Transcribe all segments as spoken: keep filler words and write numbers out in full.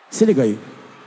Se liga aí.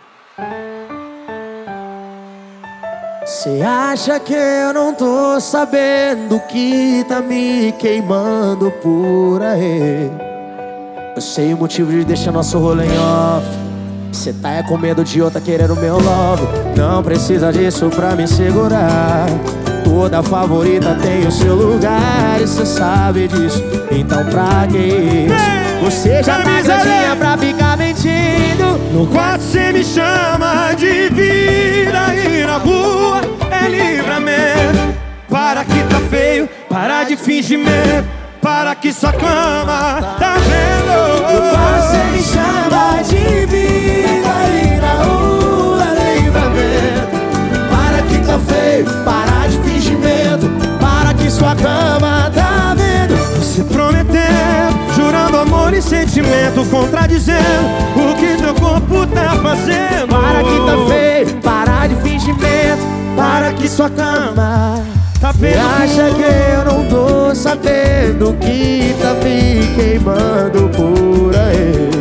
Cê acha que eu não tô sabendo que tá me queimando por aí? Eu sei o motivo de deixar nosso rolê em off. Cê tá é com medo de outra querer o meu love. Não precisa disso pra me segurar. Toda favorita tem o seu lugar e cê sabe disso. Então pra que isso? Você já tá grandinha pra ficar mentindo. No quarto cê me chama de vida e na rua é livramento. Para que tá feio, para de fingimento. Para que sua cama tá vendo. No quarto cê me chama de vida e na rua é livramento. Para que tá feio, para de fingimento. Para que sua cama tá vendo. Você prometeu, jurando amor e sentimento, contradizendo o que teu corpo tá fazendo. Para que tá feio, para de fingimento. Para que sua cama tá Cê vendo. acha que eu não tô sabendo que tá me queimando por aí?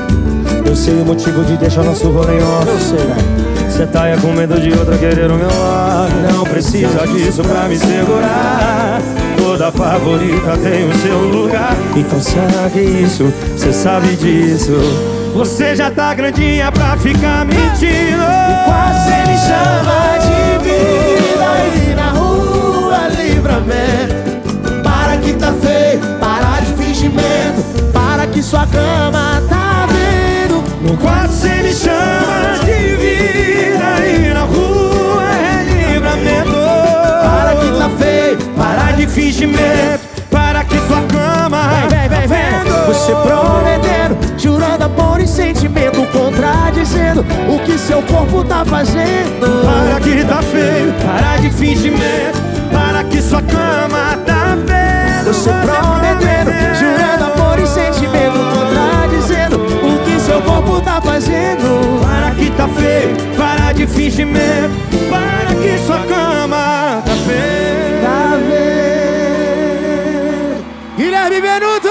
Eu sei o motivo de deixar nosso rolê em off. Eu sei, né? Cê tá é com medo de outra querer o meu lado. Não precisa disso pra me segurar. Toda favorita tem o seu lugar. Então sabe isso, cê sabe disso. Você já tá grandinha pra ficar mentindo. Quase me chama de vida e na rua livramento. Para que tá feio, para de fingimento. Para que sua cama tá vendo. No quarto cê me chama de vida e na rua é livramento. Para que tá feio, para de fingimento. Para que sua cama vem, vem, vem, vem. Você prometendo, jurando amor e sentimento, contradizendo o que seu corpo tá fazendo. Para que tá feio, para de fingimento. Para que sua cama tá vendo. Você prometendo, jurando amor e sentimento, contradizendo o que seu corpo tá fazendo. Para que tá feio, para de fingimento. Para que sua cama tá vendo. Tá vendo? Guilherme Benuto!